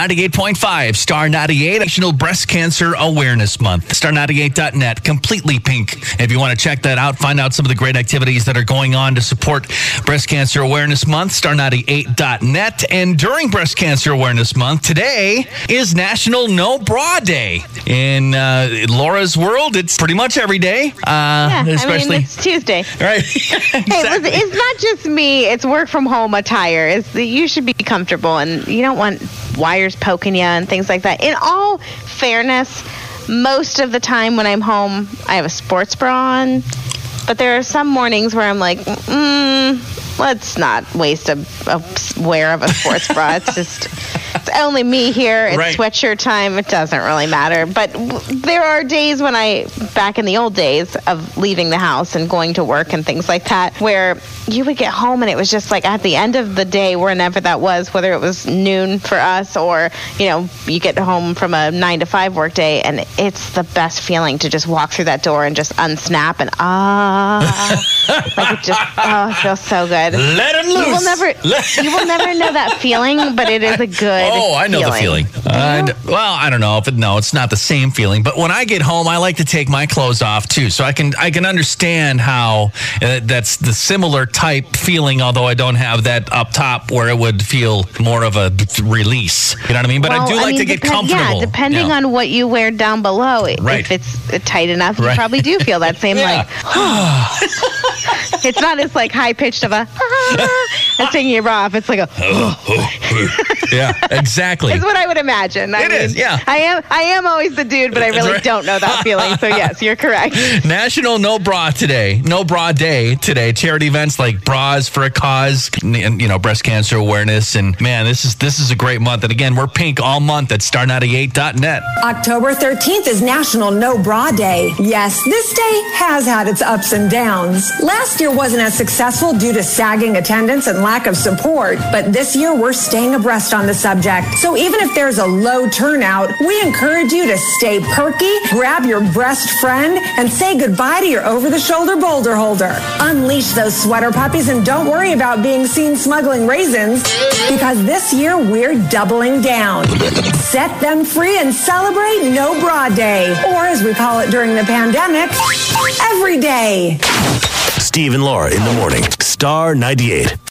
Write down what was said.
98.5, Star 98, National Breast Cancer Awareness Month. Star98.net, completely pink. If you want to check that out, find out some of the great activities that are going on to support Breast Cancer Awareness Month, Star98.net. And during Breast Cancer Awareness Month, today is National No Bra Day. In Laura's world, it's pretty much every day. Especially it's Tuesday. Right. Exactly. Exactly. Hey, it's not just me. It's work from home attire. You should be comfortable, and you don't want wires poking you and things like that. In all fairness, most of the time when I'm home, I have a sports bra on. But there are some mornings where I'm like, let's not waste a wear of a sports bra. It's only me here. It's right. Sweatshirt time. It doesn't really matter. But there are days when back in the old days of leaving the house and going to work and things like that, where you would get home and it was just like at the end of the day, whenever that was, whether it was noon for us or, you get home from a 9 to 5 work day, and it's the best feeling to just walk through that door and just unsnap and like it just, it feels so good. Let him loose. You will never know that feeling, but it is a good I know the feeling. I don't know it's not the same feeling, but when I get home, I like to take my clothes off too, so I can understand how that's the similar type feeling, although I don't have that up top where it would feel more of a release. You know what I mean? But I do like to get comfortable. Yeah, depending on what you wear down below. Right. If it's tight enough, you probably do feel that same It's not as high-pitched of a as taking your bra off. It's like a yeah, exactly. It's what I would imagine. It is, yeah. I am always the dude, but I really don't know that feeling. So yes, you're correct. National No Bra Day today. Charity events like Bras for a Cause, and breast cancer awareness. And man, this is a great month. And again, we're pink all month at star98.net. October 13th is National No Bra Day. Yes, this day has had its ups and downs. Last year wasn't as successful due to sagging attendance and lack of support, but this year we're staying abreast on the subject. So even if there's a low turnout, we encourage you to stay perky, grab your breast friend, and say goodbye to your over-the-shoulder boulder holder. Unleash those sweater puppies and don't worry about being seen smuggling raisins, because this year we're doubling down. Set them free and celebrate No Bra Day, or as we call it during the pandemic, every day. Steve and Laura in the morning. Star 98.